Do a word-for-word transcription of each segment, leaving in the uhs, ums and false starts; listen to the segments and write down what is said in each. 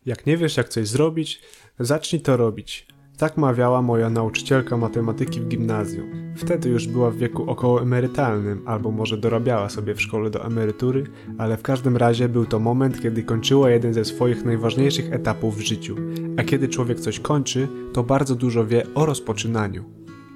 Jak nie wiesz, jak coś zrobić, zacznij to robić. Tak mawiała moja nauczycielka matematyki w gimnazjum. Wtedy już była w wieku okołoemerytalnym, albo może dorabiała sobie w szkole do emerytury, ale w każdym razie był to moment, kiedy kończyła jeden ze swoich najważniejszych etapów w życiu. A kiedy człowiek coś kończy, to bardzo dużo wie o rozpoczynaniu.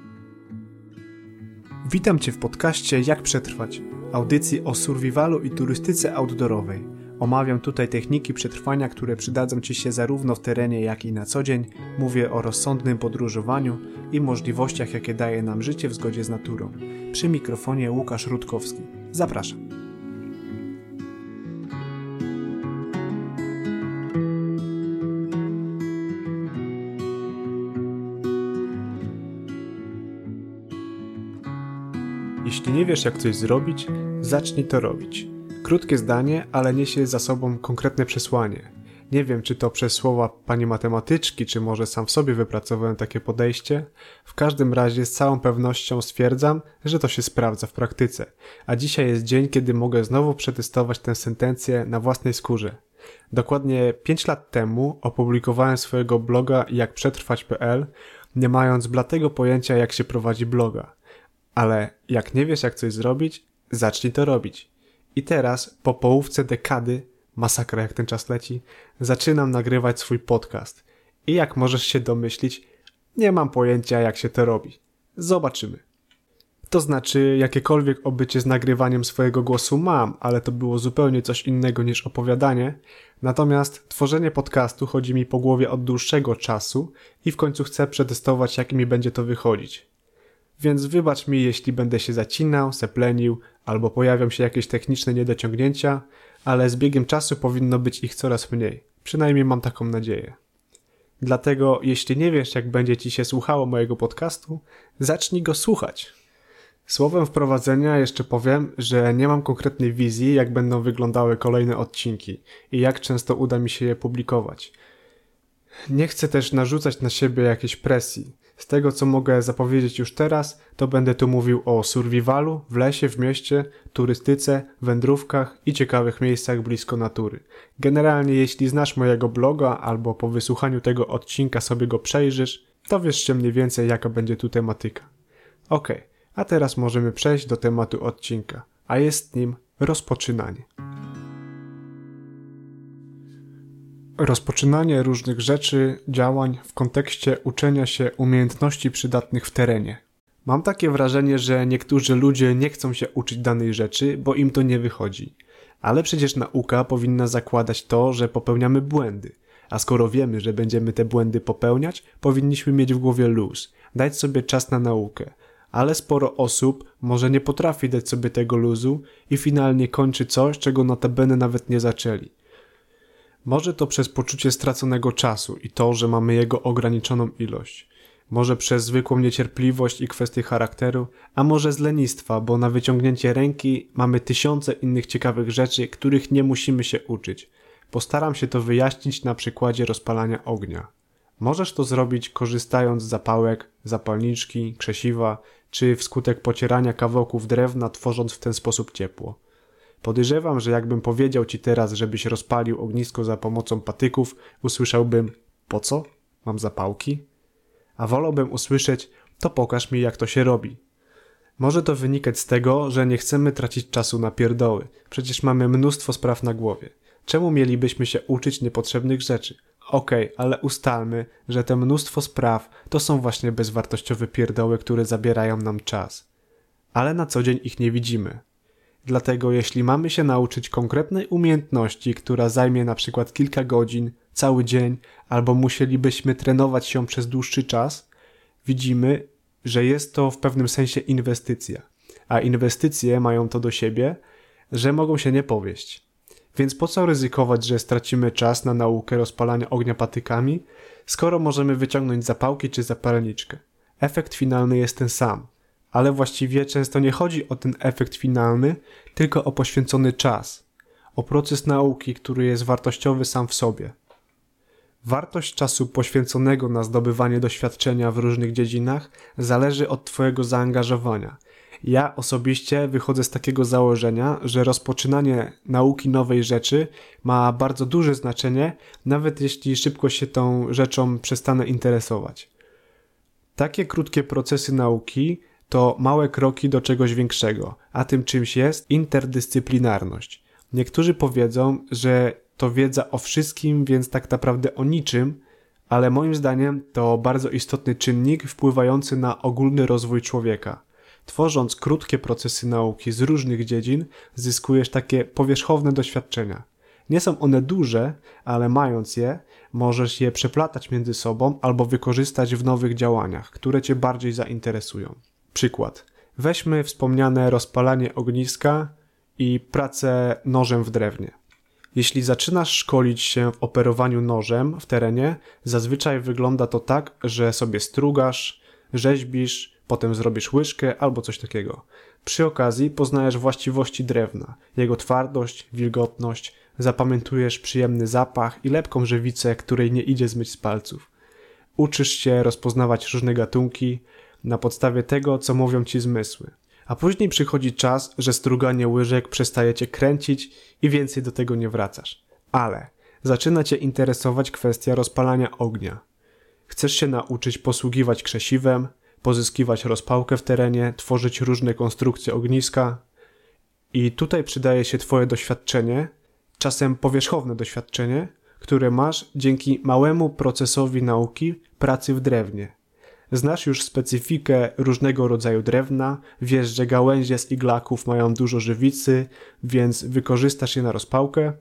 Witam Cię w podcaście Jak przetrwać, audycji o survivalu i turystyce outdoorowej. Omawiam tutaj techniki przetrwania, które przydadzą Ci się zarówno w terenie, jak i na co dzień. Mówię o rozsądnym podróżowaniu i możliwościach, jakie daje nam życie w zgodzie z naturą. Przy mikrofonie Łukasz Rutkowski. Zapraszam. Jeśli nie wiesz, jak coś zrobić, zacznij to robić. Krótkie zdanie, ale niesie za sobą konkretne przesłanie. Nie wiem, czy to przez słowa pani matematyczki, czy może sam w sobie wypracowałem takie podejście. W każdym razie z całą pewnością stwierdzam, że to się sprawdza w praktyce. A dzisiaj jest dzień, kiedy mogę znowu przetestować tę sentencję na własnej skórze. Dokładnie pięć lat temu opublikowałem swojego bloga jak przetrwać kropka p l, nie mając bladego pojęcia, jak się prowadzi bloga. Ale jak nie wiesz, jak coś zrobić, zacznij to robić. I teraz, po połówce dekady, masakra jak ten czas leci, zaczynam nagrywać swój podcast. I jak możesz się domyślić, nie mam pojęcia, jak się to robi. Zobaczymy. To znaczy, jakiekolwiek obycie z nagrywaniem swojego głosu mam, ale to było zupełnie coś innego niż opowiadanie. Natomiast tworzenie podcastu chodzi mi po głowie od dłuższego czasu i w końcu chcę przetestować, jak mi będzie to wychodzić. Więc wybacz mi, jeśli będę się zacinał, seplenił, albo pojawią się jakieś techniczne niedociągnięcia, ale z biegiem czasu powinno być ich coraz mniej. Przynajmniej mam taką nadzieję. Dlatego, jeśli nie wiesz, jak będzie Ci się słuchało mojego podcastu, zacznij go słuchać. Słowem wprowadzenia jeszcze powiem, że nie mam konkretnej wizji, jak będą wyglądały kolejne odcinki i jak często uda mi się je publikować. Nie chcę też narzucać na siebie jakiejś presji. Z tego, co mogę zapowiedzieć już teraz, to będę tu mówił o survivalu, w lesie, w mieście, turystyce, wędrówkach i ciekawych miejscach blisko natury. Generalnie, jeśli znasz mojego bloga albo po wysłuchaniu tego odcinka sobie go przejrzysz, to wiesz się mniej więcej, jaka będzie tu tematyka. Okej, a teraz możemy przejść do tematu odcinka, a jest nim rozpoczynanie. Rozpoczynanie różnych rzeczy, działań w kontekście uczenia się umiejętności przydatnych w terenie. Mam takie wrażenie, że niektórzy ludzie nie chcą się uczyć danej rzeczy, bo im to nie wychodzi. Ale przecież nauka powinna zakładać to, że popełniamy błędy. A skoro wiemy, że będziemy te błędy popełniać, powinniśmy mieć w głowie luz, dać sobie czas na naukę. Ale sporo osób może nie potrafi dać sobie tego luzu i finalnie kończy coś, czego notabene nawet nie zaczęli. Może to przez poczucie straconego czasu i to, że mamy jego ograniczoną ilość. Może przez zwykłą niecierpliwość i kwestię charakteru, a może z lenistwa, bo na wyciągnięcie ręki mamy tysiące innych ciekawych rzeczy, których nie musimy się uczyć. Postaram się to wyjaśnić na przykładzie rozpalania ognia. Możesz to zrobić korzystając z zapałek, zapalniczki, krzesiwa, czy wskutek pocierania kawałków drewna, tworząc w ten sposób ciepło. Podejrzewam, że jakbym powiedział Ci teraz, żebyś rozpalił ognisko za pomocą patyków, usłyszałbym: po co? Mam zapałki? A wolałbym usłyszeć: to pokaż mi, jak to się robi. Może to wynikać z tego, że nie chcemy tracić czasu na pierdoły. Przecież mamy mnóstwo spraw na głowie. Czemu mielibyśmy się uczyć niepotrzebnych rzeczy? Okej, okay, ale ustalmy, że te mnóstwo spraw to są właśnie bezwartościowe pierdoły, które zabierają nam czas. Ale na co dzień ich nie widzimy. Dlatego jeśli mamy się nauczyć konkretnej umiejętności, która zajmie na przykład kilka godzin, cały dzień, albo musielibyśmy trenować się przez dłuższy czas, widzimy, że jest to w pewnym sensie inwestycja. A inwestycje mają to do siebie, że mogą się nie powieść. Więc po co ryzykować, że stracimy czas na naukę rozpalania ognia patykami, skoro możemy wyciągnąć zapałki czy zapalniczkę? Efekt finalny jest ten sam. Ale właściwie często nie chodzi o ten efekt finalny, tylko o poświęcony czas, o proces nauki, który jest wartościowy sam w sobie. Wartość czasu poświęconego na zdobywanie doświadczenia w różnych dziedzinach zależy od Twojego zaangażowania. Ja osobiście wychodzę z takiego założenia, że rozpoczynanie nauki nowej rzeczy ma bardzo duże znaczenie, nawet jeśli szybko się tą rzeczą przestanę interesować. Takie krótkie procesy nauki to małe kroki do czegoś większego, a tym czymś jest interdyscyplinarność. Niektórzy powiedzą, że to wiedza o wszystkim, więc tak naprawdę o niczym, ale moim zdaniem to bardzo istotny czynnik wpływający na ogólny rozwój człowieka. Tworząc krótkie procesy nauki z różnych dziedzin, zyskujesz takie powierzchowne doświadczenia. Nie są one duże, ale mając je, możesz je przeplatać między sobą albo wykorzystać w nowych działaniach, które Cię bardziej zainteresują. Przykład. Weźmy wspomniane rozpalanie ogniska i pracę nożem w drewnie. Jeśli zaczynasz szkolić się w operowaniu nożem w terenie, zazwyczaj wygląda to tak, że sobie strugasz, rzeźbisz, potem zrobisz łyżkę albo coś takiego. Przy okazji poznajesz właściwości drewna, jego twardość, wilgotność, zapamiętujesz przyjemny zapach i lepką żywicę, której nie idzie zmyć z palców. Uczysz się rozpoznawać różne gatunki na podstawie tego, co mówią ci zmysły. A później przychodzi czas, że struganie łyżek przestaje cię kręcić i więcej do tego nie wracasz. Ale zaczyna cię interesować kwestia rozpalania ognia. Chcesz się nauczyć posługiwać krzesiwem, pozyskiwać rozpałkę w terenie, tworzyć różne konstrukcje ogniska. I tutaj przydaje się twoje doświadczenie, czasem powierzchowne doświadczenie, które masz dzięki małemu procesowi nauki pracy w drewnie. Znasz już specyfikę różnego rodzaju drewna, wiesz, że gałęzie z iglaków mają dużo żywicy, więc wykorzystasz je na rozpałkę,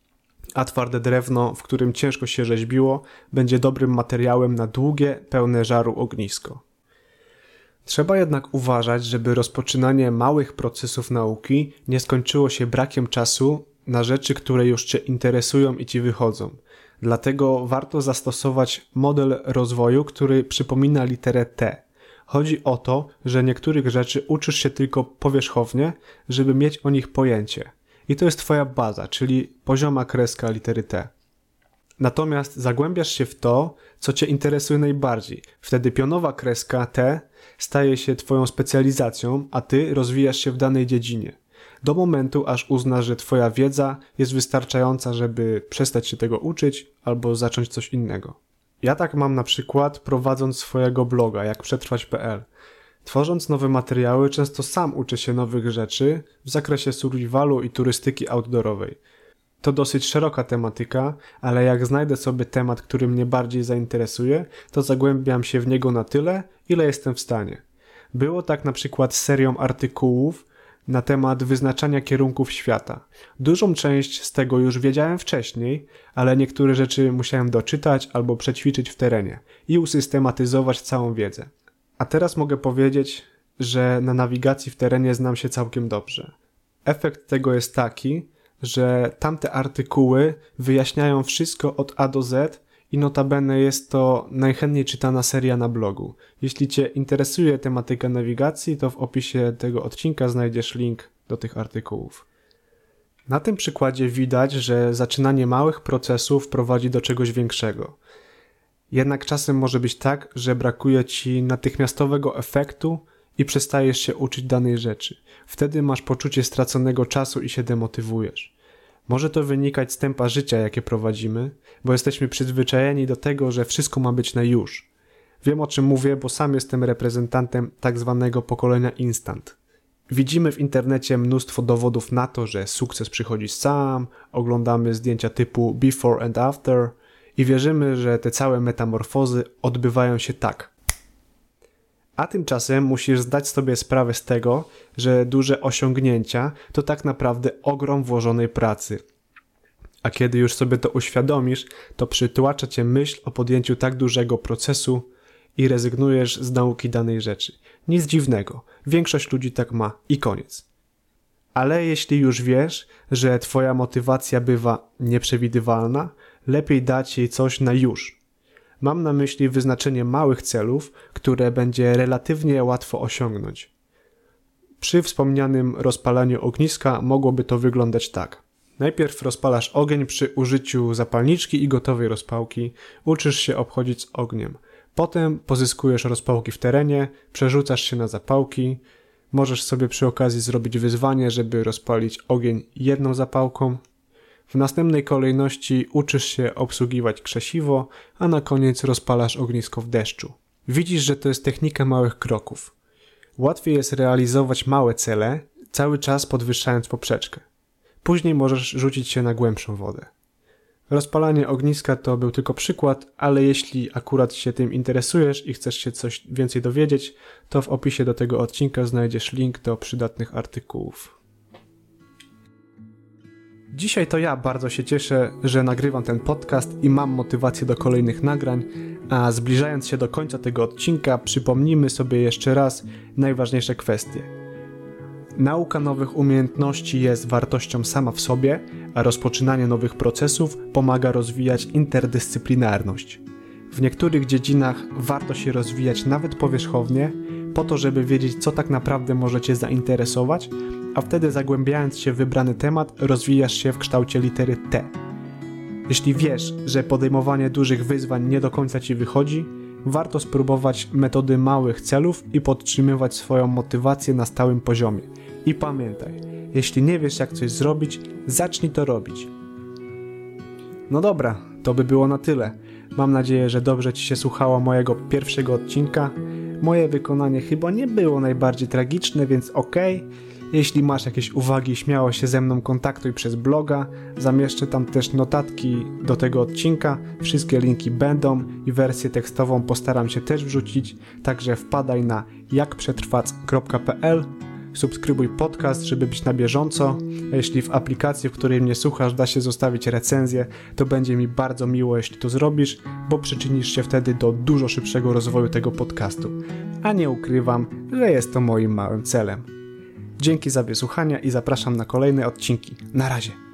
a twarde drewno, w którym ciężko się rzeźbiło, będzie dobrym materiałem na długie, pełne żaru ognisko. Trzeba jednak uważać, żeby rozpoczynanie małych procesów nauki nie skończyło się brakiem czasu na rzeczy, które już Cię interesują i Ci wychodzą. Dlatego warto zastosować model rozwoju, który przypomina literę T. Chodzi o to, że niektórych rzeczy uczysz się tylko powierzchownie, żeby mieć o nich pojęcie. I to jest Twoja baza, czyli pozioma kreska litery T. Natomiast zagłębiasz się w to, co Cię interesuje najbardziej. Wtedy pionowa kreska T staje się Twoją specjalizacją, a Ty rozwijasz się w danej dziedzinie. Do momentu, aż uznasz, że Twoja wiedza jest wystarczająca, żeby przestać się tego uczyć albo zacząć coś innego. Ja tak mam na przykład prowadząc swojego bloga, jak przetrwać kropka p l. Tworząc nowe materiały, często sam uczę się nowych rzeczy w zakresie survivalu i turystyki outdoorowej. To dosyć szeroka tematyka, ale jak znajdę sobie temat, który mnie bardziej zainteresuje, to zagłębiam się w niego na tyle, ile jestem w stanie. Było tak na przykład z serią artykułów na temat wyznaczania kierunków świata. Dużą część z tego już wiedziałem wcześniej, ale niektóre rzeczy musiałem doczytać albo przećwiczyć w terenie i usystematyzować całą wiedzę. A teraz mogę powiedzieć, że na nawigacji w terenie znam się całkiem dobrze. Efekt tego jest taki, że tamte artykuły wyjaśniają wszystko od A do Z i notabene jest to najchętniej czytana seria na blogu. Jeśli Cię interesuje tematyka nawigacji, to w opisie tego odcinka znajdziesz link do tych artykułów. Na tym przykładzie widać, że zaczynanie małych procesów prowadzi do czegoś większego. Jednak czasem może być tak, że brakuje Ci natychmiastowego efektu i przestajesz się uczyć danej rzeczy. Wtedy masz poczucie straconego czasu i się demotywujesz. Może to wynikać z tempa życia, jakie prowadzimy, bo jesteśmy przyzwyczajeni do tego, że wszystko ma być na już. Wiem, o czym mówię, bo sam jestem reprezentantem tak zwanego pokolenia instant. Widzimy w internecie mnóstwo dowodów na to, że sukces przychodzi sam, oglądamy zdjęcia typu before and after i wierzymy, że te całe metamorfozy odbywają się tak. A tymczasem musisz zdać sobie sprawę z tego, że duże osiągnięcia to tak naprawdę ogrom włożonej pracy. A kiedy już sobie to uświadomisz, to przytłacza Cię myśl o podjęciu tak dużego procesu i rezygnujesz z nauki danej rzeczy. Nic dziwnego, większość ludzi tak ma i koniec. Ale jeśli już wiesz, że Twoja motywacja bywa nieprzewidywalna, lepiej dać jej coś na już. Mam na myśli wyznaczenie małych celów, które będzie relatywnie łatwo osiągnąć. Przy wspomnianym rozpalaniu ogniska mogłoby to wyglądać tak. Najpierw rozpalasz ogień przy użyciu zapalniczki i gotowej rozpałki, uczysz się obchodzić z ogniem. Potem pozyskujesz rozpałki w terenie, przerzucasz się na zapałki, Możesz sobie przy okazji zrobić wyzwanie, żeby rozpalić ogień jedną zapałką. W następnej kolejności uczysz się obsługiwać krzesiwo, a na koniec rozpalasz ognisko w deszczu. Widzisz, że to jest technika małych kroków. Łatwiej jest realizować małe cele, cały czas podwyższając poprzeczkę. Później możesz rzucić się na głębszą wodę. Rozpalanie ogniska to był tylko przykład, ale jeśli akurat się tym interesujesz i chcesz się coś więcej dowiedzieć, to w opisie do tego odcinka znajdziesz link do przydatnych artykułów. Dzisiaj to ja bardzo się cieszę, że nagrywam ten podcast i mam motywację do kolejnych nagrań, a zbliżając się do końca tego odcinka, przypomnijmy sobie jeszcze raz najważniejsze kwestie. Nauka nowych umiejętności jest wartością sama w sobie, a rozpoczynanie nowych procesów pomaga rozwijać interdyscyplinarność. W niektórych dziedzinach warto się rozwijać nawet powierzchownie, po to, żeby wiedzieć, co tak naprawdę może Cię zainteresować, a wtedy zagłębiając się w wybrany temat, rozwijasz się w kształcie litery T. Jeśli wiesz, że podejmowanie dużych wyzwań nie do końca Ci wychodzi, warto spróbować metody małych celów i podtrzymywać swoją motywację na stałym poziomie. I pamiętaj, jeśli nie wiesz, jak coś zrobić, zacznij to robić. No dobra, to by było na tyle. Mam nadzieję, że dobrze Ci się słuchało mojego pierwszego odcinka. Moje wykonanie chyba nie było najbardziej tragiczne, więc okej. Jeśli masz jakieś uwagi, śmiało się ze mną kontaktuj przez bloga. Zamieszczę tam też notatki do tego odcinka. Wszystkie linki będą i wersję tekstową postaram się też wrzucić. Także wpadaj na jak przetrwać kropka p l. Subskrybuj podcast, żeby być na bieżąco. A jeśli w aplikacji, w której mnie słuchasz, da się zostawić recenzję, to będzie mi bardzo miło, jeśli to zrobisz, bo przyczynisz się wtedy do dużo szybszego rozwoju tego podcastu. A nie ukrywam, że jest to moim małym celem. Dzięki za wysłuchanie i zapraszam na kolejne odcinki. Na razie.